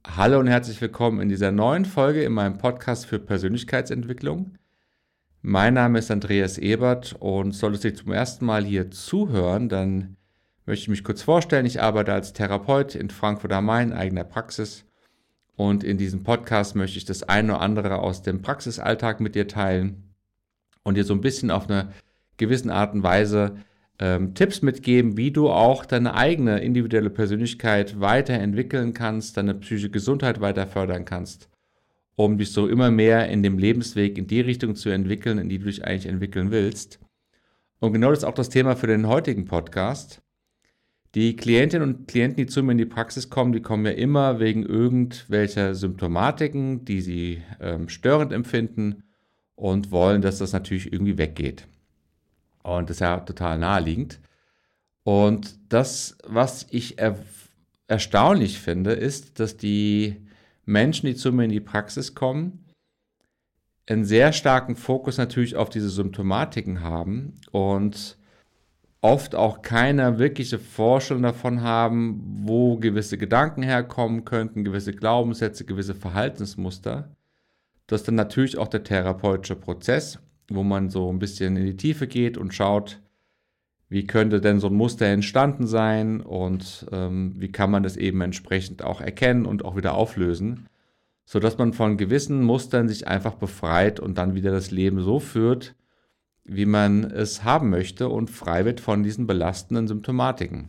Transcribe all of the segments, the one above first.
Hallo und herzlich willkommen in dieser neuen Folge in meinem Podcast für Persönlichkeitsentwicklung. Mein Name ist Andreas Ebert und solltest du zum ersten Mal hier zuhören, dann möchte ich mich kurz vorstellen. Ich arbeite als Therapeut in Frankfurt am Main, in eigener Praxis. Und in diesem Podcast möchte ich das eine oder andere aus dem Praxisalltag mit dir teilen und dir so ein bisschen auf eine gewisse Art und Weise Tipps mitgeben, wie du auch deine eigene individuelle Persönlichkeit weiterentwickeln kannst, deine psychische Gesundheit weiter fördern kannst, um dich so immer mehr in dem Lebensweg in die Richtung zu entwickeln, in die du dich eigentlich entwickeln willst. Und genau das ist auch das Thema für den heutigen Podcast. Die Klientinnen und Klienten, die zu mir in die Praxis kommen, die kommen ja immer wegen irgendwelcher Symptomatiken, die sie störend empfinden und wollen, dass das natürlich irgendwie weggeht. Und das ist ja total naheliegend. Und das, was ich erstaunlich finde, ist, dass die Menschen, die zu mir in die Praxis kommen, einen sehr starken Fokus natürlich auf diese Symptomatiken haben und oft auch keine wirkliche Vorstellung davon haben, wo gewisse Gedanken herkommen könnten, gewisse Glaubenssätze, gewisse Verhaltensmuster. Das ist dann natürlich auch der therapeutische Prozess, wo man so ein bisschen in die Tiefe geht und schaut, wie könnte denn so ein Muster entstanden sein und wie kann man das eben entsprechend auch erkennen und auch wieder auflösen, sodass man von gewissen Mustern sich einfach befreit und dann wieder das Leben so führt, wie man es haben möchte und frei wird von diesen belastenden Symptomatiken.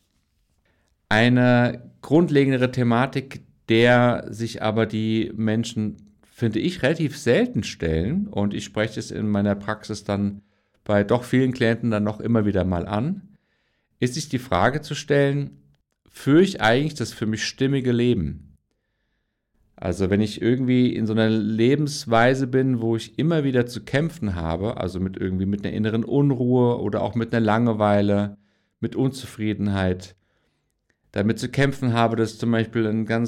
Eine grundlegendere Thematik, der sich aber die Menschen, finde ich, relativ selten stellen, und ich spreche es in meiner Praxis dann bei doch vielen Klienten dann noch immer wieder mal an, ist sich die Frage zu stellen, führe ich eigentlich das für mich stimmige Leben? Also wenn ich irgendwie in so einer Lebensweise bin, wo ich immer wieder zu kämpfen habe, also mit einer inneren Unruhe oder auch mit einer Langeweile, mit Unzufriedenheit, damit zu kämpfen habe, dass zum Beispiel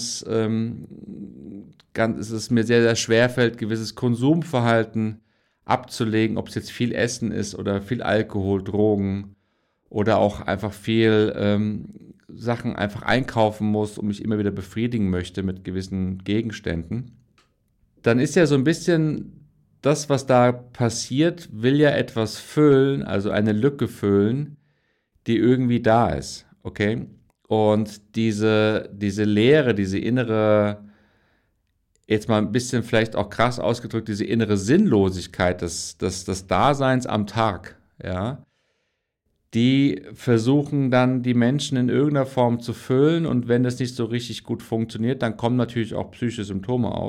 es ist mir sehr, sehr schwer fällt, gewisses Konsumverhalten abzulegen, ob es jetzt viel Essen ist oder viel Alkohol, Drogen oder auch einfach viel Sachen einfach einkaufen muss und mich immer wieder befriedigen möchte mit gewissen Gegenständen. Dann ist ja so ein bisschen das, was da passiert, will ja etwas füllen, also eine Lücke füllen, die irgendwie da ist, okay? Und diese Leere, diese innere, jetzt mal ein bisschen vielleicht auch krass ausgedrückt, diese innere Sinnlosigkeit des Daseins am Tag, ja, die versuchen dann die Menschen in irgendeiner Form zu füllen, und wenn das nicht so richtig gut funktioniert, dann kommen natürlich auch psychische Symptome auf.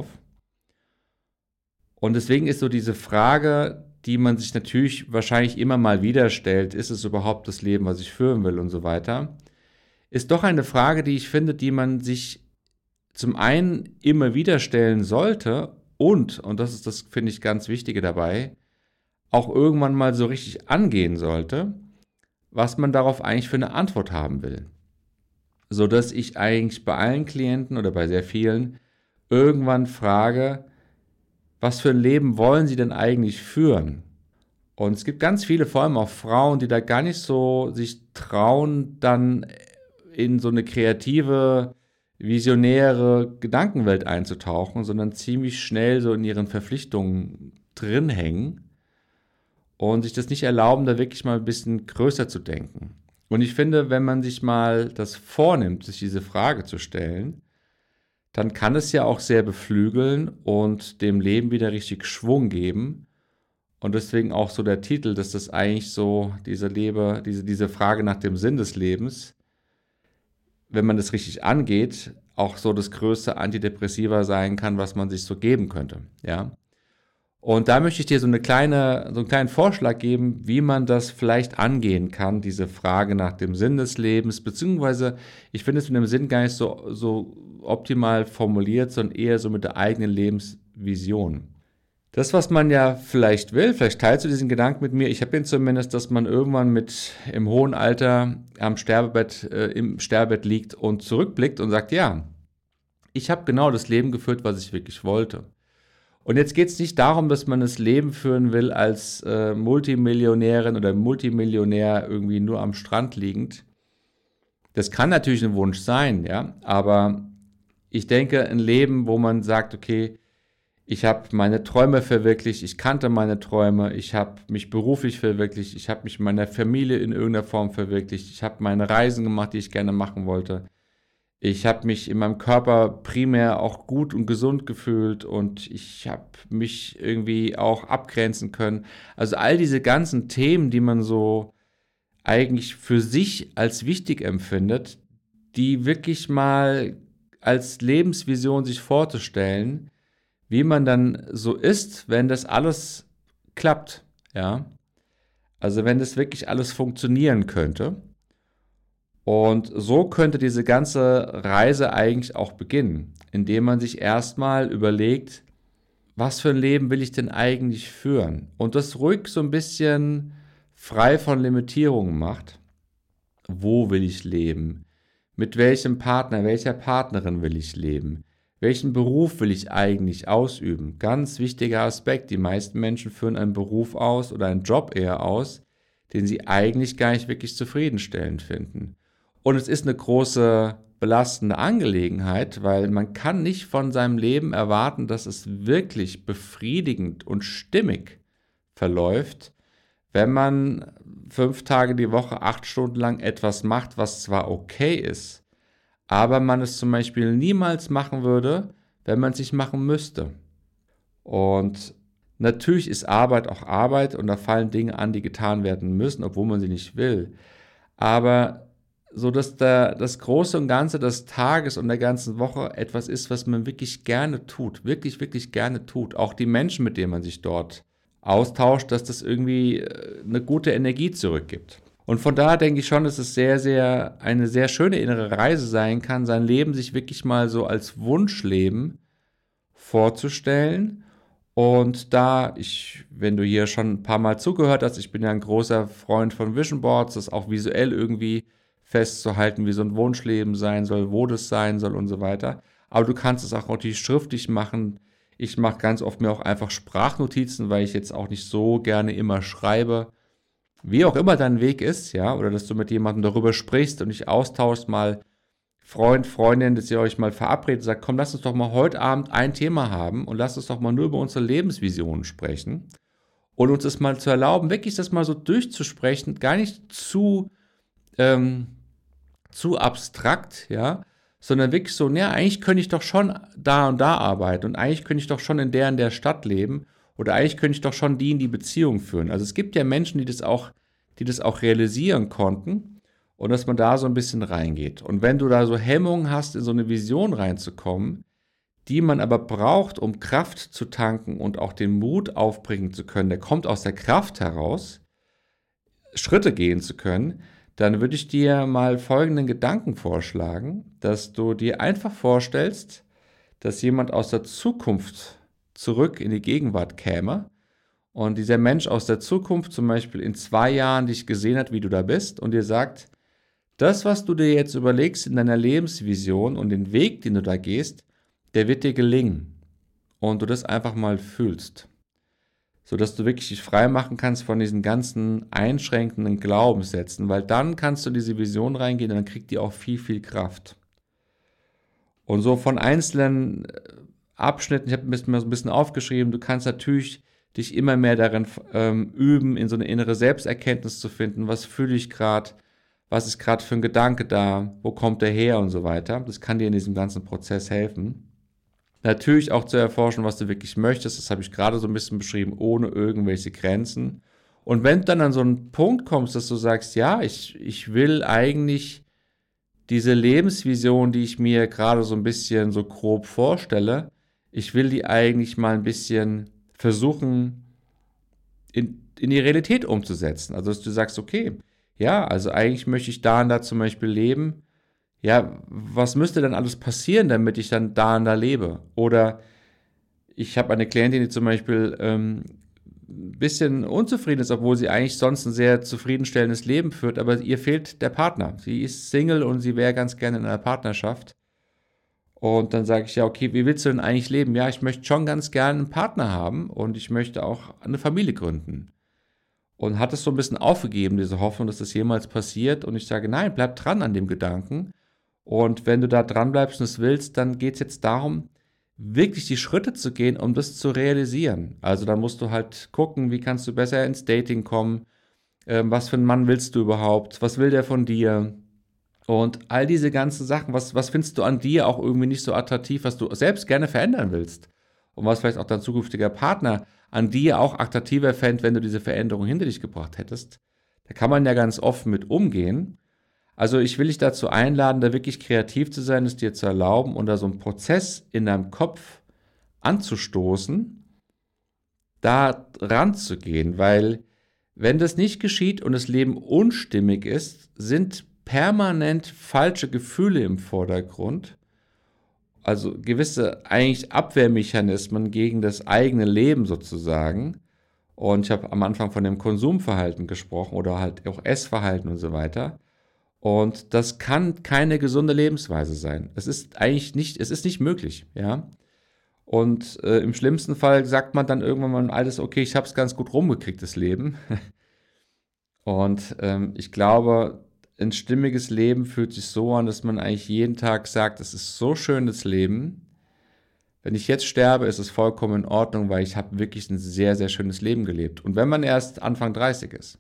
Und deswegen ist so diese Frage, die man sich natürlich wahrscheinlich immer mal wieder stellt, ist es überhaupt das Leben, was ich führen will und so weiter, ist doch eine Frage, die ich finde, die man sich zum einen immer wieder stellen sollte und das ist das, finde ich, ganz Wichtige dabei, auch irgendwann mal so richtig angehen sollte, was man darauf eigentlich für eine Antwort haben will. Sodass ich eigentlich bei allen Klienten oder bei sehr vielen irgendwann frage, was für ein Leben wollen sie denn eigentlich führen? Und es gibt ganz viele, vor allem auch Frauen, die da gar nicht so sich trauen, dann in so eine kreative, visionäre Gedankenwelt einzutauchen, sondern ziemlich schnell so in ihren Verpflichtungen drin hängen und sich das nicht erlauben, da wirklich mal ein bisschen größer zu denken. Und ich finde, wenn man sich mal das vornimmt, sich diese Frage zu stellen, dann kann es ja auch sehr beflügeln und dem Leben wieder richtig Schwung geben. Und deswegen auch so der Titel, dass das eigentlich so diese Frage nach dem Sinn des Lebens, wenn man das richtig angeht, auch so das größte Antidepressiva sein kann, was man sich so geben könnte, ja. Und da möchte ich dir so einen kleinen Vorschlag geben, wie man das vielleicht angehen kann, diese Frage nach dem Sinn des Lebens, beziehungsweise ich finde es mit dem Sinn gar nicht so optimal formuliert, sondern eher so mit der eigenen Lebensvision. Das, was man ja vielleicht will, vielleicht teilst du diesen Gedanken mit mir, ich habe ihn zumindest, dass man irgendwann im hohen Alter im Sterbebett liegt und zurückblickt und sagt, ja, ich habe genau das Leben geführt, was ich wirklich wollte. Und jetzt geht es nicht darum, dass man das Leben führen will als Multimillionärin oder Multimillionär irgendwie nur am Strand liegend. Das kann natürlich ein Wunsch sein, ja, aber ich denke, ein Leben, wo man sagt, okay, ich habe meine Träume verwirklicht, ich kannte meine Träume, ich habe mich beruflich verwirklicht, ich habe mich in meiner Familie in irgendeiner Form verwirklicht, ich habe meine Reisen gemacht, die ich gerne machen wollte. Ich habe mich in meinem Körper primär auch gut und gesund gefühlt und ich habe mich irgendwie auch abgrenzen können. Also all diese ganzen Themen, die man so eigentlich für sich als wichtig empfindet, die wirklich mal als Lebensvision sich vorzustellen, wie man dann so ist, wenn das alles klappt, ja. Also wenn das wirklich alles funktionieren könnte. Und so könnte diese ganze Reise eigentlich auch beginnen, indem man sich erstmal überlegt, was für ein Leben will ich denn eigentlich führen? Und das ruhig so ein bisschen frei von Limitierungen macht. Wo will ich leben? Mit welchem Partner, welcher Partnerin will ich leben? Welchen Beruf will ich eigentlich ausüben? Ganz wichtiger Aspekt. Die meisten Menschen führen einen Beruf aus oder einen Job eher aus, den sie eigentlich gar nicht wirklich zufriedenstellend finden. Und es ist eine große belastende Angelegenheit, weil man kann nicht von seinem Leben erwarten, dass es wirklich befriedigend und stimmig verläuft, wenn man 5 Tage die Woche 8 Stunden lang etwas macht, was zwar okay ist, aber man es zum Beispiel niemals machen würde, wenn man es nicht machen müsste. Und natürlich ist Arbeit auch Arbeit und da fallen Dinge an, die getan werden müssen, obwohl man sie nicht will. Aber so dass das Große und Ganze des Tages und der ganzen Woche etwas ist, was man wirklich gerne tut, wirklich, wirklich gerne tut. Auch die Menschen, mit denen man sich dort austauscht, dass das irgendwie eine gute Energie zurückgibt. Und von daher denke ich schon, dass es eine sehr schöne innere Reise sein kann, sein Leben sich wirklich mal so als Wunschleben vorzustellen. Und wenn du hier schon ein paar Mal zugehört hast, ich bin ja ein großer Freund von Vision Boards, das auch visuell irgendwie festzuhalten, wie so ein Wunschleben sein soll, wo das sein soll und so weiter. Aber du kannst es auch natürlich schriftlich machen. Ich mache ganz oft mir auch einfach Sprachnotizen, weil ich jetzt auch nicht so gerne immer schreibe. Wie auch immer dein Weg ist, ja, oder dass du mit jemandem darüber sprichst und dich austauschst, mal Freund, Freundin, dass ihr euch mal verabredet und sagt, komm, lass uns doch mal heute Abend ein Thema haben und lass uns doch mal nur über unsere Lebensvisionen sprechen und uns das mal zu erlauben, wirklich das mal so durchzusprechen, gar nicht zu abstrakt, ja, sondern wirklich so, ja, eigentlich könnte ich doch schon da und da arbeiten und eigentlich könnte ich doch schon in der Stadt leben oder eigentlich könnte ich doch schon die in die Beziehung führen. Also es gibt ja Menschen, die das auch realisieren konnten und dass man da so ein bisschen reingeht. Und wenn du da so Hemmungen hast, in so eine Vision reinzukommen, die man aber braucht, um Kraft zu tanken und auch den Mut aufbringen zu können, der kommt aus der Kraft heraus, Schritte gehen zu können, dann würde ich dir mal folgenden Gedanken vorschlagen, dass du dir einfach vorstellst, dass jemand aus der Zukunft zurück in die Gegenwart käme und dieser Mensch aus der Zukunft zum Beispiel in 2 Jahren dich gesehen hat, wie du da bist und dir sagt, das, was du dir jetzt überlegst in deiner Lebensvision und den Weg, den du da gehst, der wird dir gelingen und du das einfach mal fühlst, sodass du wirklich dich frei machen kannst von diesen ganzen einschränkenden Glaubenssätzen, weil dann kannst du in diese Vision reingehen und dann kriegt die auch viel, viel Kraft. Und so von einzelnen Abschnitten, ich habe mir so ein bisschen aufgeschrieben, du kannst natürlich dich immer mehr darin üben, in so eine innere Selbsterkenntnis zu finden, was fühle ich gerade, was ist gerade für ein Gedanke da, wo kommt der her und so weiter. Das kann dir in diesem ganzen Prozess helfen. Natürlich auch zu erforschen, was du wirklich möchtest, das habe ich gerade so ein bisschen beschrieben, ohne irgendwelche Grenzen. Und wenn du dann an so einen Punkt kommst, dass du sagst, ja, ich will eigentlich diese Lebensvision, die ich mir gerade so ein bisschen so grob vorstelle, ich will die eigentlich mal ein bisschen versuchen in die Realität umzusetzen. Also dass du sagst, okay, ja, also eigentlich möchte ich da und da zum Beispiel leben. Ja, was müsste denn alles passieren, damit ich dann da und da lebe? Oder ich habe eine Klientin, die zum Beispiel ein bisschen unzufrieden ist, obwohl sie eigentlich sonst ein sehr zufriedenstellendes Leben führt, aber ihr fehlt der Partner. Sie ist Single und sie wäre ganz gerne in einer Partnerschaft. Und dann sage ich, ja, okay, wie willst du denn eigentlich leben? Ja, ich möchte schon ganz gerne einen Partner haben und ich möchte auch eine Familie gründen. Und hat es so ein bisschen aufgegeben, diese Hoffnung, dass das jemals passiert. Und ich sage, nein, bleib dran an dem Gedanken. Und wenn du da dran bleibst und es willst, dann geht es jetzt darum, wirklich die Schritte zu gehen, um das zu realisieren. Also da musst du halt gucken, wie kannst du besser ins Dating kommen, was für einen Mann willst du überhaupt, was will der von dir und all diese ganzen Sachen, was findest du an dir auch irgendwie nicht so attraktiv, was du selbst gerne verändern willst und was vielleicht auch dein zukünftiger Partner an dir auch attraktiver fände, wenn du diese Veränderung hinter dich gebracht hättest. Da kann man ja ganz offen mit umgehen. Also ich will dich dazu einladen, da wirklich kreativ zu sein, es dir zu erlauben und da so einen Prozess in deinem Kopf anzustoßen, da ranzugehen, weil wenn das nicht geschieht und das Leben unstimmig ist, sind permanent falsche Gefühle im Vordergrund, also gewisse eigentlich Abwehrmechanismen gegen das eigene Leben sozusagen. Und ich habe am Anfang von dem Konsumverhalten gesprochen oder halt auch Essverhalten und so weiter. Und das kann keine gesunde Lebensweise sein. Es ist eigentlich nicht, es ist nicht möglich, ja. Und im schlimmsten Fall sagt man dann irgendwann mal alles, okay, ich habe es ganz gut rumgekriegt, das Leben. Und ich glaube, ein stimmiges Leben fühlt sich so an, dass man eigentlich jeden Tag sagt, es ist so schön, das Leben. Wenn ich jetzt sterbe, ist es vollkommen in Ordnung, weil ich habe wirklich ein sehr, sehr schönes Leben gelebt. Und wenn man erst Anfang 30 ist.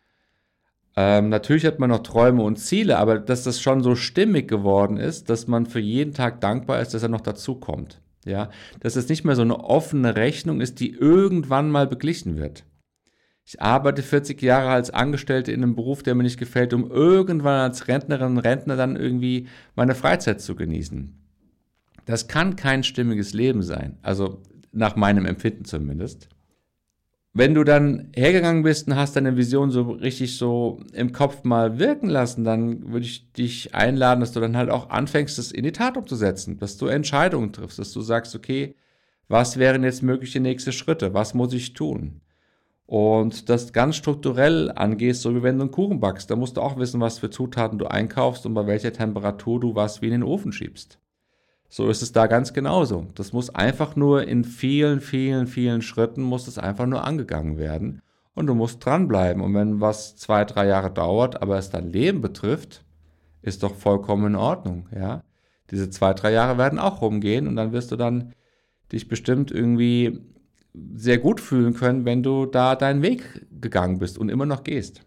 Natürlich hat man noch Träume und Ziele, aber dass das schon so stimmig geworden ist, dass man für jeden Tag dankbar ist, dass er noch dazu kommt. Ja? Dass es nicht mehr so eine offene Rechnung ist, die irgendwann mal beglichen wird. Ich arbeite 40 Jahre als Angestellte in einem Beruf, der mir nicht gefällt, um irgendwann als Rentnerin und Rentner dann irgendwie meine Freizeit zu genießen. Das kann kein stimmiges Leben sein, also nach meinem Empfinden zumindest. Wenn du dann hergegangen bist und hast deine Vision so richtig so im Kopf mal wirken lassen, dann würde ich dich einladen, dass du dann halt auch anfängst, das in die Tat umzusetzen, dass du Entscheidungen triffst, dass du sagst, okay, was wären jetzt mögliche nächste Schritte, was muss ich tun? Und das ganz strukturell angehst, so wie wenn du einen Kuchen backst, da musst du auch wissen, was für Zutaten du einkaufst und bei welcher Temperatur du was wie in den Ofen schiebst. So ist es da ganz genauso. Das muss einfach nur in vielen, vielen, vielen Schritten muss es einfach nur angegangen werden. Und du musst dranbleiben. Und wenn was 2, 3 Jahre dauert, aber es dein Leben betrifft, ist doch vollkommen in Ordnung, ja. Diese 2, 3 Jahre werden auch rumgehen und dann wirst du dann dich bestimmt irgendwie sehr gut fühlen können, wenn du da deinen Weg gegangen bist und immer noch gehst.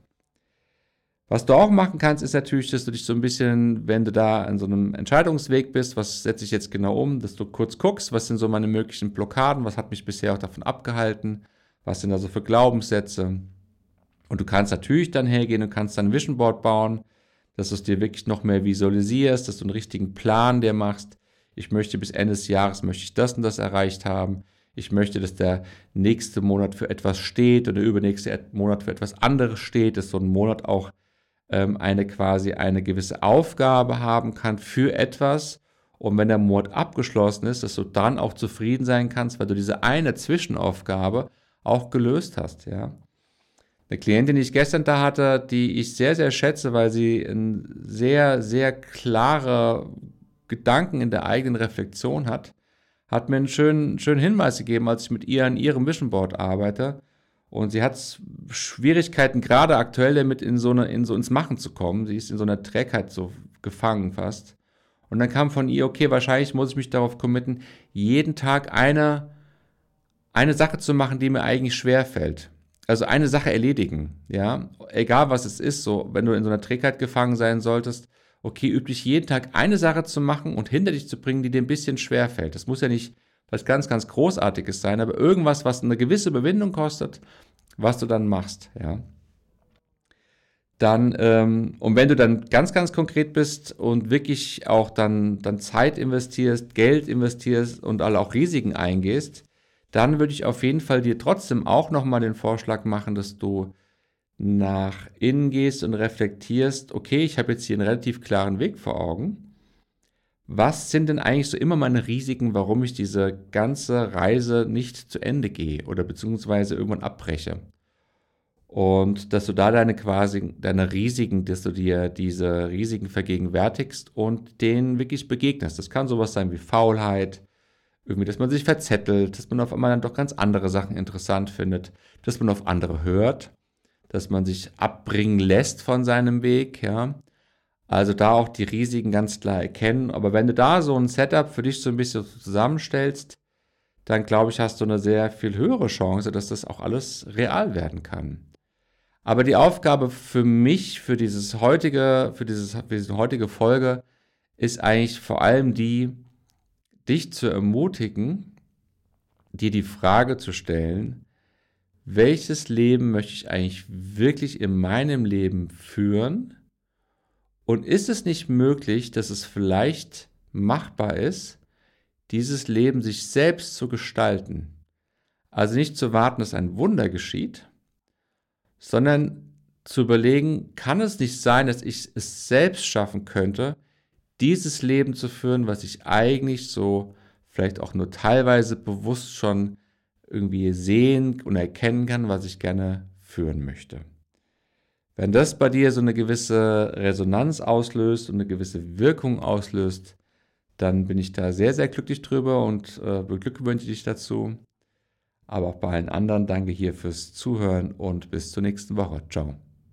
Was du auch machen kannst, ist natürlich, dass du dich so ein bisschen, wenn du da an so einem Entscheidungsweg bist, was setze ich jetzt genau um, dass du kurz guckst, was sind so meine möglichen Blockaden, was hat mich bisher auch davon abgehalten, was sind da so für Glaubenssätze. Und du kannst natürlich dann hergehen und kannst dann ein Vision Board bauen, dass du es dir wirklich noch mehr visualisierst, dass du einen richtigen Plan dir machst. Ich möchte bis Ende des Jahres, möchte ich das und das erreicht haben. Ich möchte, dass der nächste Monat für etwas steht oder der übernächste Monat für etwas anderes steht, dass so ein Monat auch eine gewisse Aufgabe haben kann für etwas. Und wenn der Monat abgeschlossen ist, dass du dann auch zufrieden sein kannst, weil du diese eine Zwischenaufgabe auch gelöst hast, ja. Eine Klientin, die ich gestern da hatte, die ich sehr, sehr schätze, weil sie ein sehr, sehr klare Gedanken in der eigenen Reflexion hat mir einen schönen Hinweis gegeben, als ich mit ihr an ihrem Vision Board arbeite. Und sie hat Schwierigkeiten, gerade aktuell damit ins Machen zu kommen. Sie ist in so einer Trägheit so gefangen fast. Und dann kam von ihr, okay, wahrscheinlich muss ich mich darauf committen, jeden Tag eine Sache zu machen, die mir eigentlich schwer fällt. Also eine Sache erledigen, ja. Egal was es ist, so, wenn du in so einer Trägheit gefangen sein solltest, okay, üb dich jeden Tag eine Sache zu machen und hinter dich zu bringen, die dir ein bisschen schwer fällt. Das muss ja nicht was ganz, ganz Großartiges sein, aber irgendwas, was eine gewisse Überwindung kostet, was du dann machst, ja. Dann, und wenn du dann ganz, ganz konkret bist und wirklich auch dann Zeit investierst, Geld investierst und auch Risiken eingehst, dann würde ich auf jeden Fall dir trotzdem auch nochmal den Vorschlag machen, dass du nach innen gehst und reflektierst, okay, ich habe jetzt hier einen relativ klaren Weg vor Augen. Was sind denn eigentlich so immer meine Risiken, warum ich diese ganze Reise nicht zu Ende gehe oder beziehungsweise irgendwann abbreche? Und dass du da deine Risiken, dass du dir diese Risiken vergegenwärtigst und denen wirklich begegnest. Das kann sowas sein wie Faulheit, irgendwie, dass man sich verzettelt, dass man auf einmal dann doch ganz andere Sachen interessant findet, dass man auf andere hört, dass man sich abbringen lässt von seinem Weg, ja. Also da auch die Risiken ganz klar erkennen. Aber wenn du da so ein Setup für dich so ein bisschen zusammenstellst, dann glaube ich, hast du eine sehr viel höhere Chance, dass das auch alles real werden kann. Aber die Aufgabe für mich, für diese heutige Folge, ist eigentlich vor allem die, dich zu ermutigen, dir die Frage zu stellen, welches Leben möchte ich eigentlich wirklich in meinem Leben führen? Und ist es nicht möglich, dass es vielleicht machbar ist, dieses Leben sich selbst zu gestalten? Also nicht zu warten, dass ein Wunder geschieht, sondern zu überlegen, kann es nicht sein, dass ich es selbst schaffen könnte, dieses Leben zu führen, was ich eigentlich so vielleicht auch nur teilweise bewusst schon irgendwie sehen und erkennen kann, was ich gerne führen möchte. Wenn das bei dir so eine gewisse Resonanz auslöst und eine gewisse Wirkung auslöst, dann bin ich da sehr, sehr glücklich drüber und beglückwünsche dich dazu. Aber auch bei allen anderen danke hier fürs Zuhören und bis zur nächsten Woche. Ciao.